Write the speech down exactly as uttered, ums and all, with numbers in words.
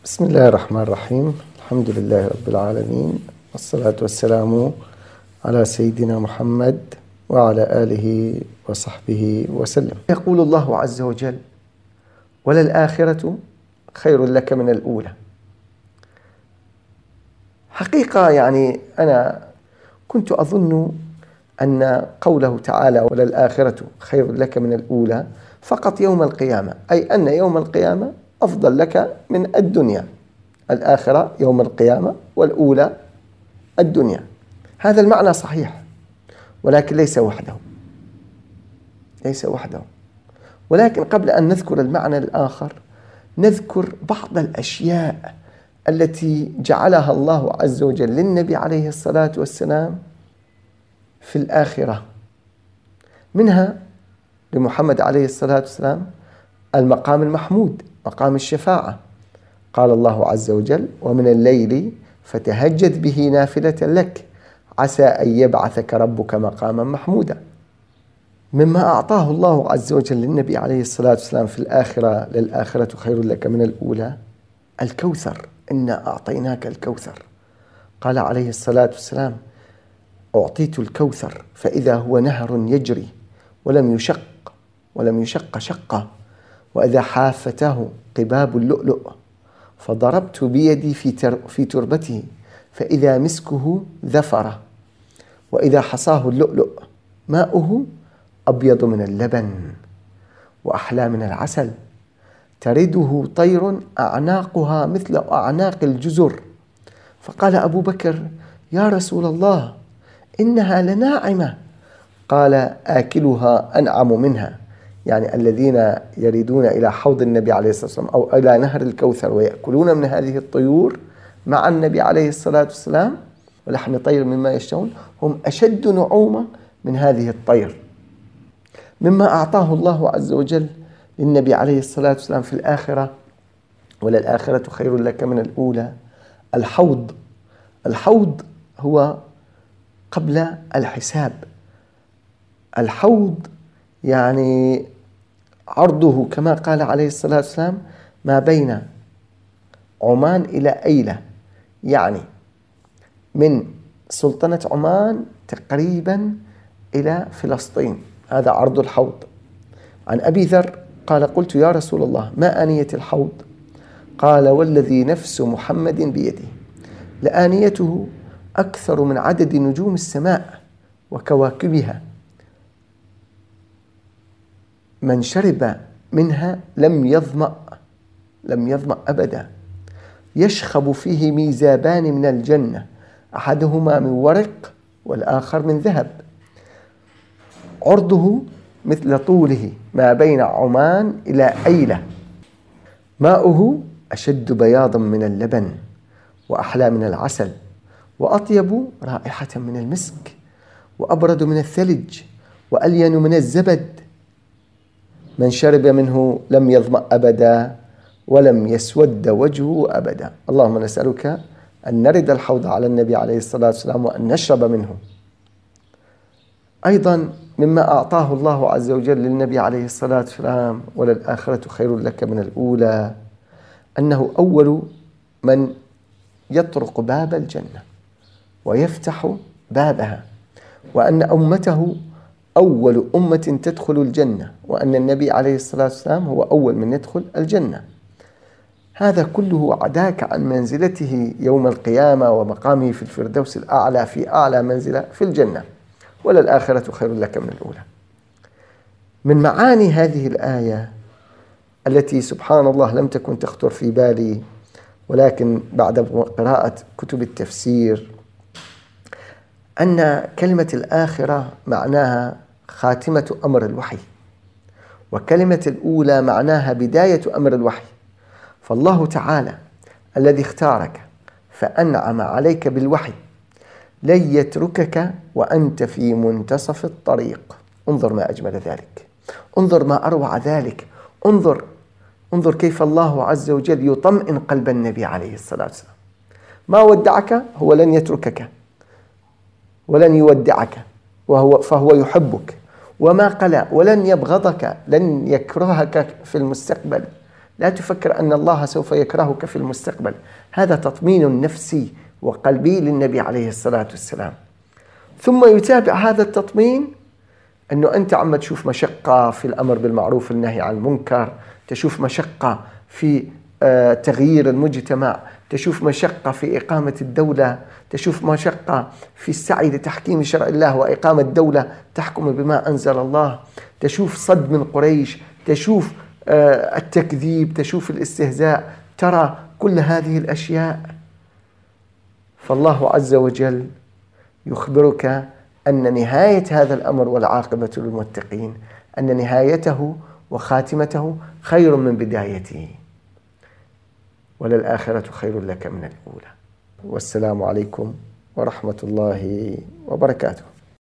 بسم الله الرحمن الرحيم. الحمد لله رب العالمين، والصلاة والسلام على سيدنا محمد وعلى آله وصحبه وسلم. يقول الله عز وجل: وللآخرة خير لك من الأولى. حقيقة يعني أنا كنت أظن أن قوله تعالى وللآخرة خير لك من الأولى فقط يوم القيامة، أي أن يوم القيامة أفضل لك من الدنيا. الآخرة يوم القيامة والأولى الدنيا. هذا المعنى صحيح، ولكن ليس وحده ليس وحده ولكن قبل أن نذكر المعنى الآخر نذكر بعض الأشياء التي جعلها الله عز وجل للنبي عليه الصلاة والسلام في الآخرة. منها لمحمد عليه الصلاة والسلام المقام المحمود، مقام الشفاعة. قال الله عز وجل: ومن الليل فتهجد به نافلة لك عسى أن يبعثك ربك مقاما محمودا. مما أعطاه الله عز وجل للنبي عليه الصلاة والسلام في الآخرة: للآخرة خير لك من الأولى، الكوثر. إنا أعطيناك الكوثر. قال عليه الصلاة والسلام: أعطيت الكوثر فإذا هو نهر يجري ولم يشق ولم يشق شقة، وإذا حافته قباب اللؤلؤ، فضربت بيدي في في تربته فإذا مسكه ذفرة، وإذا حصاه اللؤلؤ ماؤه أبيض من اللبن وأحلى من العسل، ترده طير أعناقها مثل أعناق الجزر. فقال أبو بكر: يا رسول الله إنها لناعمة. قال: آكلها أنعم منها، يعني الذين يريدون إلى حوض النبي عليه الصلاة والسلام أو إلى نهر الكوثر ويأكلون من هذه الطيور مع النبي عليه الصلاة والسلام ولحم طير مما يشتهون هم أشد نعومة من هذه الطير. مما أعطاه الله عز وجل للنبي عليه الصلاة والسلام في الآخرة: وللآخرة خير لك من الأولى، الحوض. الحوض هو قبل الحساب. الحوض يعني عرضه كما قال عليه الصلاة والسلام ما بين عمان إلى أيلة، يعني من سلطنة عمان تقريبا إلى فلسطين. هذا عرض الحوض. عن أبي ذر قال: قلت يا رسول الله ما آنية الحوض؟ قال: والذي نفس محمد بيده لآنيته أكثر من عدد نجوم السماء وكواكبها، من شرب منها لم يظمأ لم يظمأ أبدا، يشخب فيه ميزابان من الجنة، أحدهما من ورق والآخر من ذهب، عرضه مثل طوله ما بين عمان إلى أيلة، ماؤه أشد بياضا من اللبن وأحلى من العسل، وأطيب رائحة من المسك، وأبرد من الثلج، وألين من الزبد، من شرب منه لم يظمأ أبدا ولم يسود وجهه أبدا. اللهم نسألك أن نرد الحوض على النبي عليه الصلاة والسلام وأن نشرب منه. أيضا مما أعطاه الله عز وجل للنبي عليه الصلاة والسلام: وللآخرة خير لك من الأولى، أنه أول من يطرق باب الجنة ويفتح بابها، وأن أمته أول أمة تدخل الجنة، وأن النبي عليه الصلاة والسلام هو أول من يدخل الجنة. هذا كله عداك عن منزلته يوم القيامة ومقامه في الفردوس الأعلى، في أعلى منزلة في الجنة. وللآخرة خير لك من الأولى. من معاني هذه الآية التي سبحان الله لم تكن تخطر في بالي، ولكن بعد قراءة كتب التفسير، أن كلمة الآخرة معناها خاتمة أمر الوحي، وكلمة الأولى معناها بداية أمر الوحي. فالله تعالى الذي اختارك فأنعم عليك بالوحي لن يتركك وأنت في منتصف الطريق. انظر ما أجمل ذلك، انظر ما أروع ذلك، انظر انظر كيف الله عز وجل يطمئن قلب النبي عليه الصلاة والسلام. ما ودعك هو لن يتركك ولن يودعك، وهو فهو يحبك. وما قلى ولن يبغضك، لن يكرهك في المستقبل، لا تفكر أن الله سوف يكرهك في المستقبل. هذا تطمين نفسي وقلبي للنبي عليه الصلاة والسلام. ثم يتابع هذا التطمين أنه أنت عم تشوف مشقة في الأمر بالمعروف والنهي عن المنكر، تشوف مشقة في تغيير المجتمع، تشوف مشقة في إقامة الدولة، تشوف مشقة في السعي لتحكيم شرع الله وإقامة دولة تحكم بما أنزل الله، تشوف صد من قريش، تشوف التكذيب، تشوف الاستهزاء، ترى كل هذه الأشياء. فالله عز وجل يخبرك أن نهاية هذا الأمر والعاقبة للمتقين، أن نهايته وخاتمته خير من بدايته، وللآخرة خير لك من الأولى. والسلام عليكم ورحمة الله وبركاته.